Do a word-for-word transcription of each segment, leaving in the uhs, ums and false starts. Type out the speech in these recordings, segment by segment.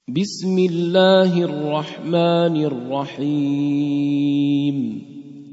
بسم الله الرحمن الرحيم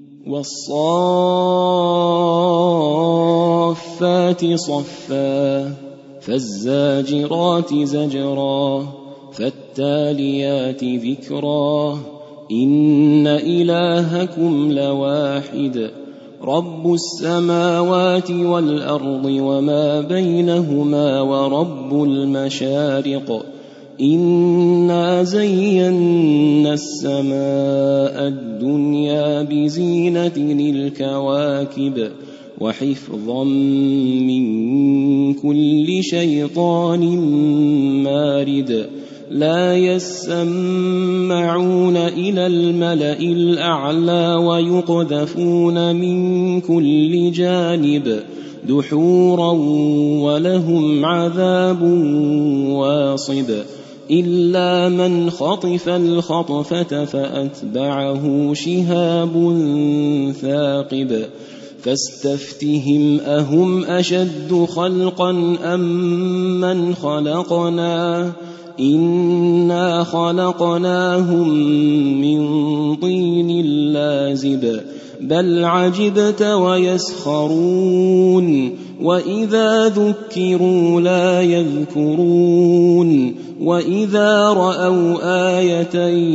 والصافات صفا فالزاجرات زجرا فالتاليات ذكرا إن إلهكم لواحد رب السماوات والأرض وما بينهما ورب المشارق إنا زينا السماء الدنيا بزينة الكواكب وحفظا من كل شيطان مارد لا يسمعون إلى الملأ الأعلى ويقذفون من كل جانب دحورا ولهم عذاب واصب إلا من خطف الخطفة فأتبعه شهاب ثاقب فاستفتهم أهم أشد خلقا أم من خلقنا إنا خلقناهم من طين لازب بل عجبت ويسخرون وإذا ذكروا لا يذكرون وإذا رأوا آية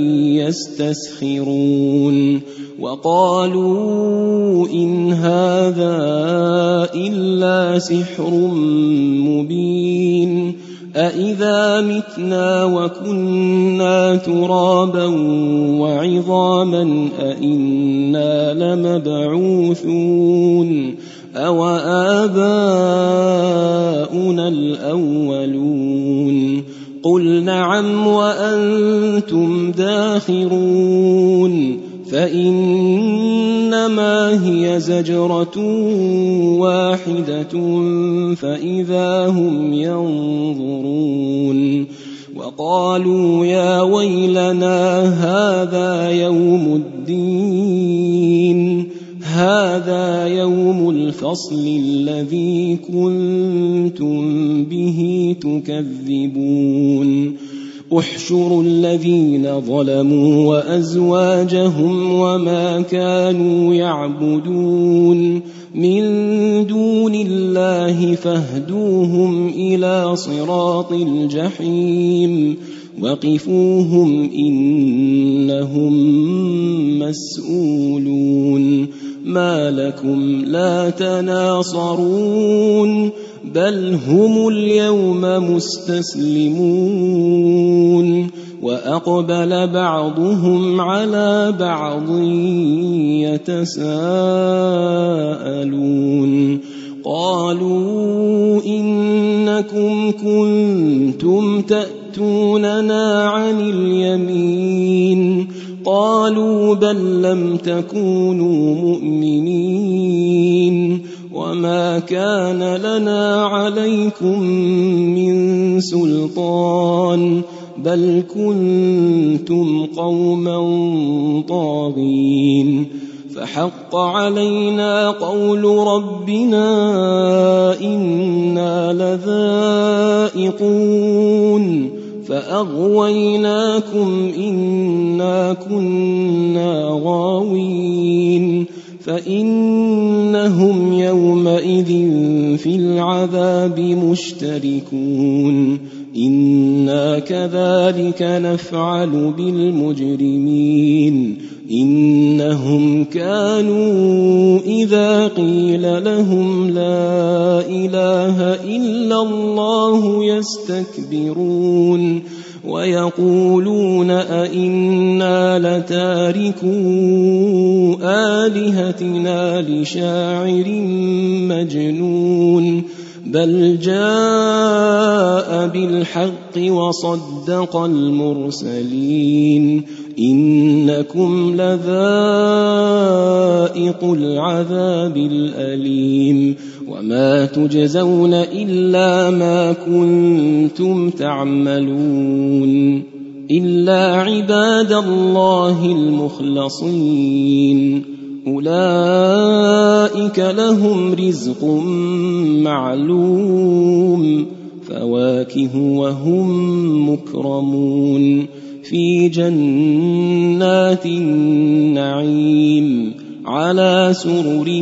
يستسخرون وقالوا إن هذا إلا سحر مبين أإذا متنا وكنا ترابا وعظاما أإنا لمبعوثون أو آباؤنا الأولون قل نعم وأنتم داخرون فإنما هي زجرة واحدة فإذا هم ينظرون وقالوا يا ويلنا هذا يوم الدين هذا يوم الفصل الذي كنتم به تكذبون احشروا الذين ظلموا وأزواجهم وما كانوا يعبدون من دون الله فاهدوهم إلى صراط الجحيم وقفوهم إنهم مسؤولون ما لكم لا تناصرون بل هم اليوم مستسلمون وأقبل بعضهم على بعض يتساءلون قالوا إنكم كنتم تأتوننا عن اليمين قالوا بل لم تكونوا مؤمنين وما كان لنا عليكم من سلطان بل كنتم قوما طاغين فحق علينا قول ربنا إنا لذائقون فأغويناكم إنا كنا غاوين فإنهم يومئذ في العذاب مشتركون إنا كذلك نفعل بالمجرمين إنهم كانوا إذا قيل لهم لا إله إلا الله يستكبرون ويقولون أئنا لتاركو آلهتنا لشاعر مجنون بل جاء بالحق وصدق المرسلين إنكم لذائق العذاب الأليم وما تجزون إلا ما كنتم تعملون إلا عباد الله المخلصين أولئك لهم رزق معلوم وفواكه وهم مكرمون في جنات النعيم على سرر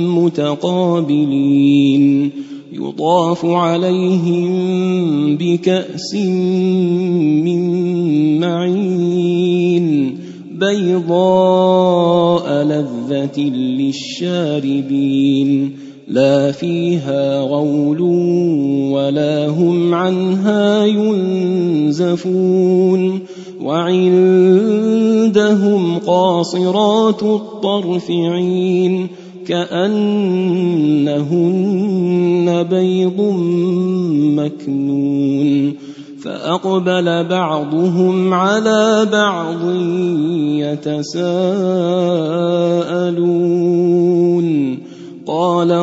متقابلين يطاف عليهم بكأس من معين بيضاء لذة للشاربين لا فيها غول ولا هم عنها ينزفون وعندهم قاصرات الطرف عين كأنهن بيض مكنون فأقبل بعضهم على بعض يتساءلون قال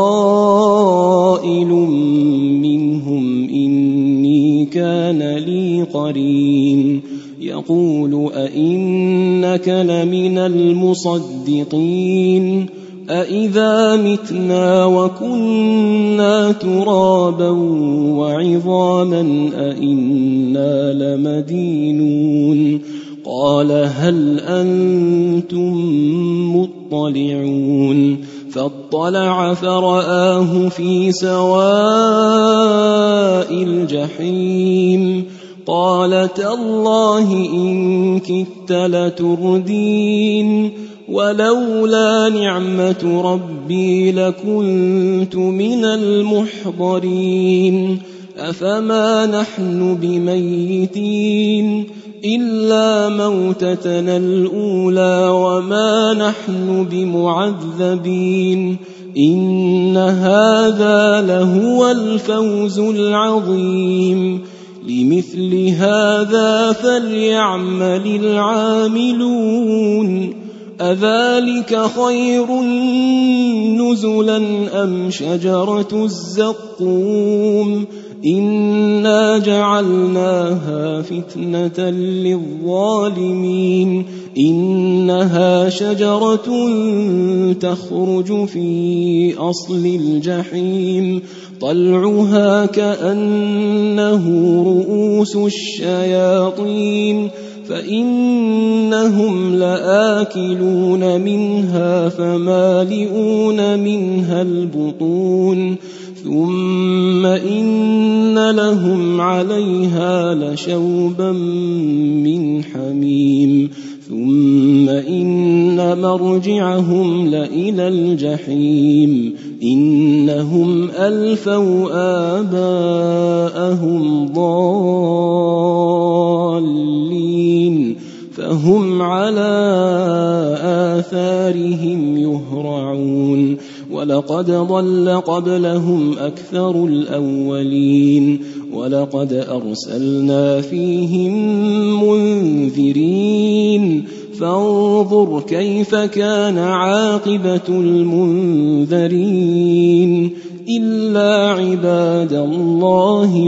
قائل منهم إني كان لي قرين يقول أئنك لمن المصدقين أإذا متنا وكنا ترابا وعظاما أإنا لمدينون قال هل أنتم مطلعون فاطلع فرآه في سواء الجحيم قال تالله إن كدت لتردين ولولا نعمة ربي لكنت من المحضرين أفما نحن بميتين إلا موتتنا الأولى وما نحن بمعذبين إن هذا لهو الفوز العظيم لمثل هذا فليعمل العاملون أذلك خير نزلا أم شجرة الزقوم إنا جعلناها فتنة للظالمين إنها شجرة تخرج في أصل الجحيم طلعها كأنه رؤوس الشياطين فإنهم لآكلون منها فمالئون منها البطون ثم إن لهم عليها لشوبا من حميم ثم إن مرجعهم لإلى الجحيم إنهم ألفوا آباءهم ضالين فهم على آثارهم يهرعون ولقد ضل قبلهم أكثر الأولين ولقد أرسلنا فيهم منذرين فانظر كيف كان عاقبة المنذرين إلا عباد الله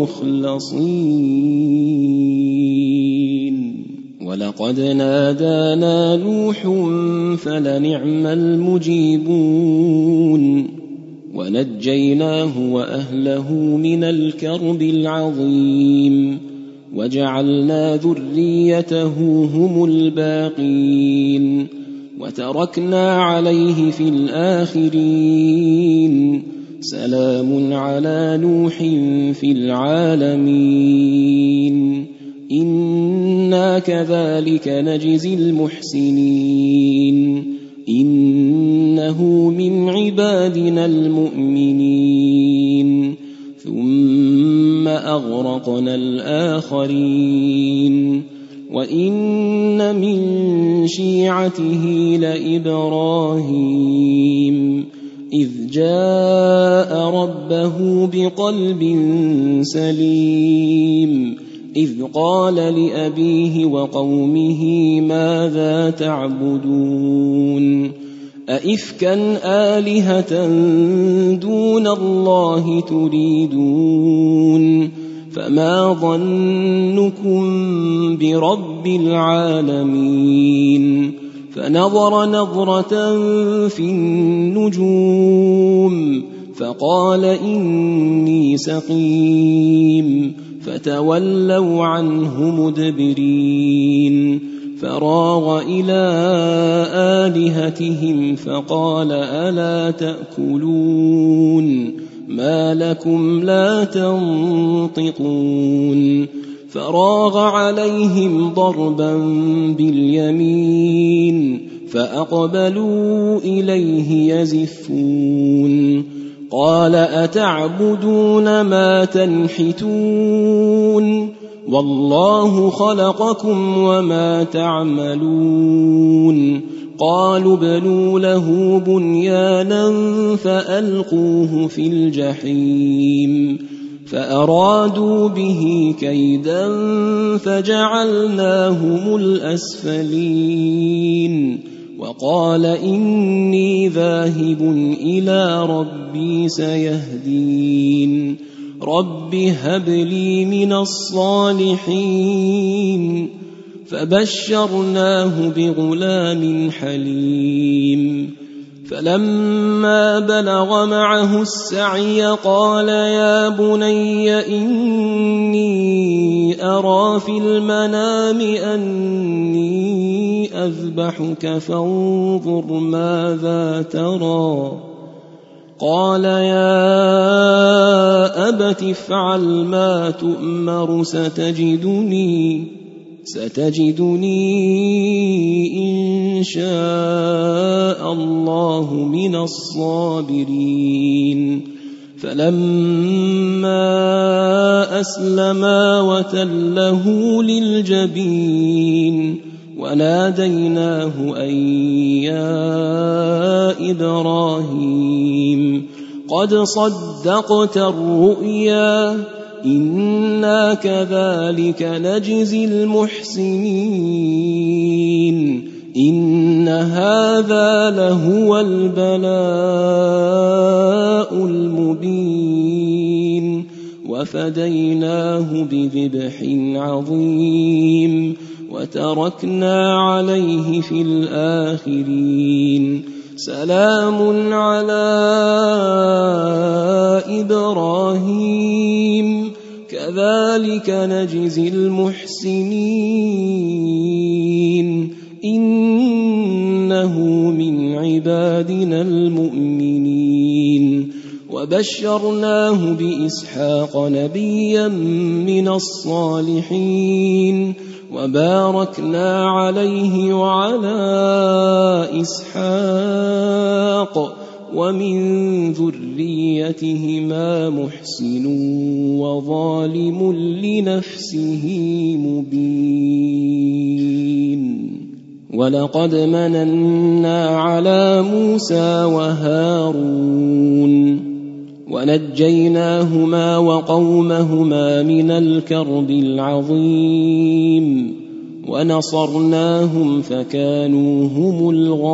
المخلصين ولقد نادانا نوح فلنعم المجيبون ونجيناه وأهله من الكرب العظيم وجعلنا ذريته هم الباقين وتركنا عليه في الآخرين سلام على نوح في العالمين إنا كذلك نجزي المحسنين إنه من عبادنا المؤمنين ثم أغرقنا الآخرين وإن من شيعته لإبراهيم إذ جاء ربه بقلب سليم إذ قال لأبيه وقومه ماذا تعبدون أئفكا آلهة دون الله تريدون فما ظنكم برب العالمين فنظر نظرة في النجوم فقال إني سقيم فتولوا عنه مدبرين فراغ إلى آلهتهم فقال ألا تأكلون ما لكم لا تنطقون فراغ عليهم ضربا باليمين فأقبلوا إليه يزفون قال أتعبدون ما تنحتون والله خلقكم وما تعملون قالوا ابنوا له بنيانا فألقوه في الجحيم فأرادوا به كيدا فجعلناهم الأسفلين وقال إني ذاهب إلى ربي سيهدين رب هب لي من الصالحين فبشرناه بغلام حليم فلما بلغ معه السعي قال يا بني إني أرى في المنام أني أذبحك فانظر ماذا ترى قال يا أبت افعل ما تؤمر ستجدني ستجدني إن شاء الله من الصابرين فلما أسلما وتله للجبين وناديناه أن يا إبراهيم قد صدقت الرؤيا إنا كذلك نجزي المحسنين إن هذا لهو البلاء المبين وفديناه بذبح عظيم وتركنا عليه في الآخرين سلام على إبراهيم كذلك نجزي المحسنين إنه من عبادنا المؤمنين وبشرناه بإسحاق نبيا من الصالحين وباركنا عليه وعلى إسحاق ومن ذريتهما محسن وظالم لنفسه مبين ولقد مننا على موسى وهارون ونجيناهما وقومهما من الكرب العظيم ونصرناهم فكانوا هم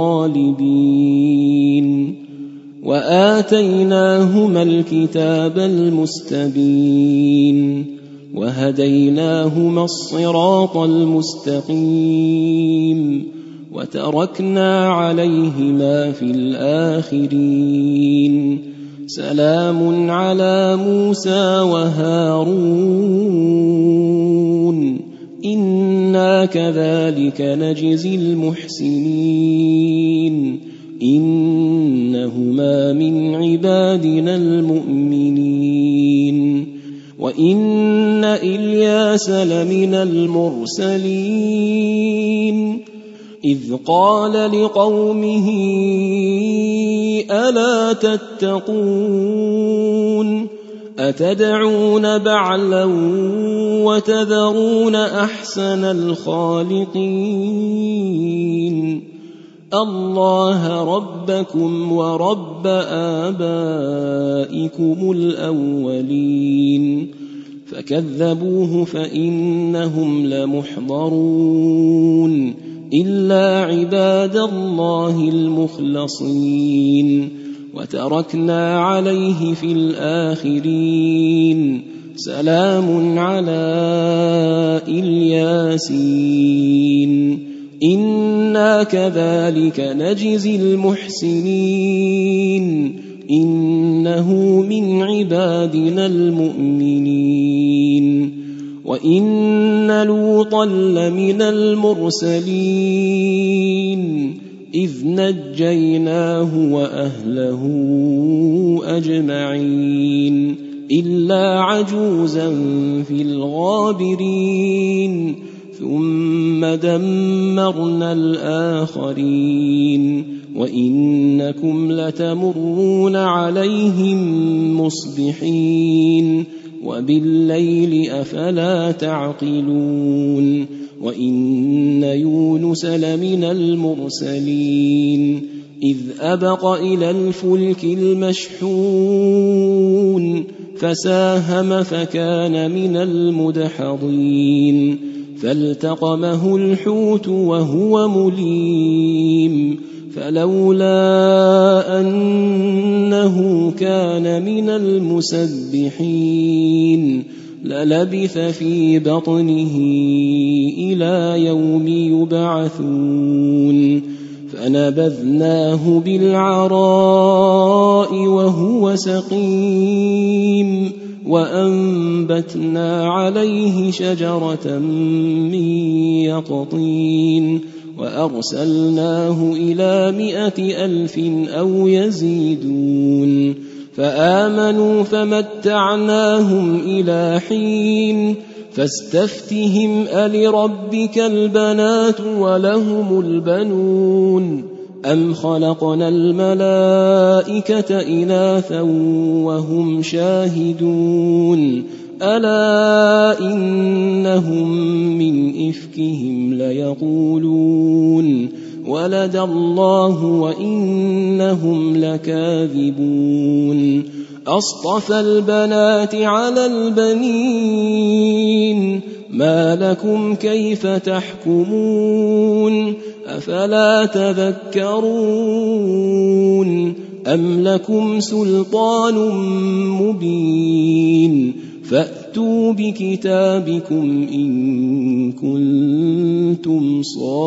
الغالبين وآتيناهما الكتاب المستبين وهديناهما الصراط المستقيم وتركنا عليهما في الآخرين سلام على موسى وهارون إنا كذلك نجزي المحسنين إنهما من عبادنا المؤمنين وإن إلياس لمن المرسلين إذ قال لقومه ألا تتقون أتدعون بعلا وتذرون أحسن الخالقين الله ربكم ورب آبائكم الأولين فكذبوه فإنهم لمحضرون إلا عباد الله المخلصين وتركنا عليه في الآخرين سلام على الياسين إنا كذلك نجزي المحسنين إنه من عبادنا المؤمنين وإن لوطا لمن المرسلين إذ نجيناه وأهله أجمعين إلا عجوزا في الغابرين ثم دمرنا الآخرين وإنكم لتمرون عليهم مصبحين وبالليل أفلا تعقلون وإن يونس لمن المرسلين إذ أبق إلى الفلك المشحون فساهم فكان من المدحضين فالتقمه الحوت وهو مليم فلولا أنه كان من المسبحين للبث في بطنه إلى يوم يبعثون فنبذناه بالعراء وهو سقيم وأنبتنا عليه شجرة من يقطين وأرسلناه إلى مائة ألف أو يزيدون فآمنوا فمتعناهم إلى حين فاستفتهم ألربك البنات ولهم البنون أم خلقنا الملائكة إناثا وهم شاهدون ألا إنهم من إفكهم ليقولون ولد الله وإنهم لكاذبون أصطفى البنات على البنين ما لكم كيف تحكمون أفلا تذكرون أم لكم سلطان مبين فأتوا بكتابكم إن كنتم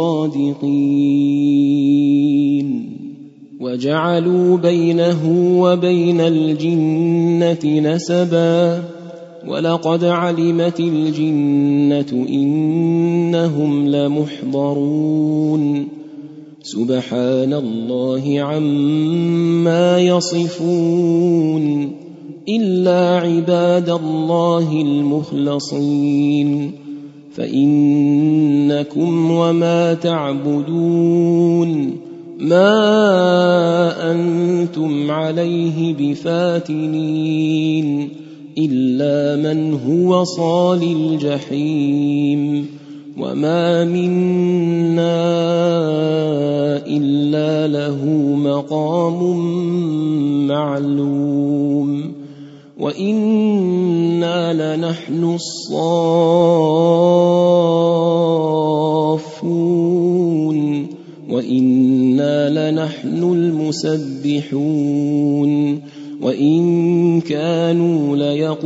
صادقين وجعلوا بينه وبين الجنة نسبا ولقد علمت الجنة إنهم لمحضرون سبحان الله عما يصفون إلا عباد الله المخلصين فإنكم وما تعبدون ما أنتم عليه بفاتنين إلا من هو صال الجحيم وما منا إلا له مقام معلوم وإنا لنحن الصافون وإنا لنحن المسبحون وإن كانوا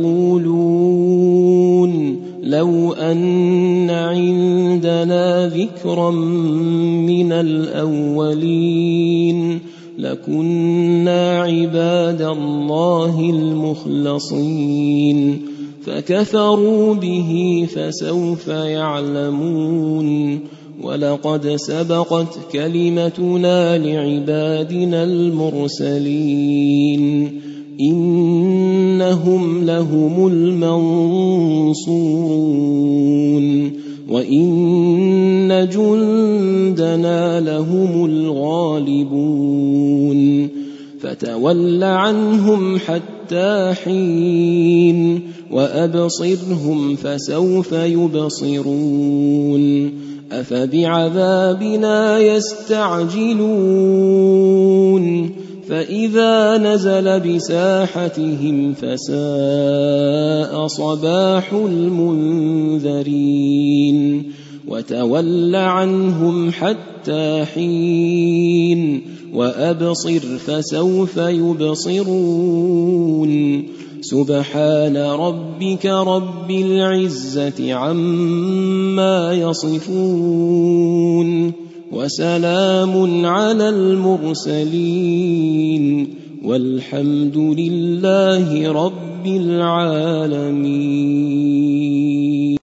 ليقولون لو أن عندنا ذكرا من الأولين لكنا عباد الله المخلصين فكفروا به فسوف يعلمون ولقد سبقت كلمتنا لعبادنا المرسلين إنهم لهم المنصورون وإن جندنا لهم الغالبون فتول عنهم حتى حين وأبصرهم فسوف يبصرون أفبعذابنا يستعجلون فإذا نزل بساحتهم فساء صباح المنذرين وتول عنهم حتى حين وأبصر فسوف يبصرون سبحان ربك رب العزة عما يصفون وسلام على المرسلين والحمد لله رب العالمين.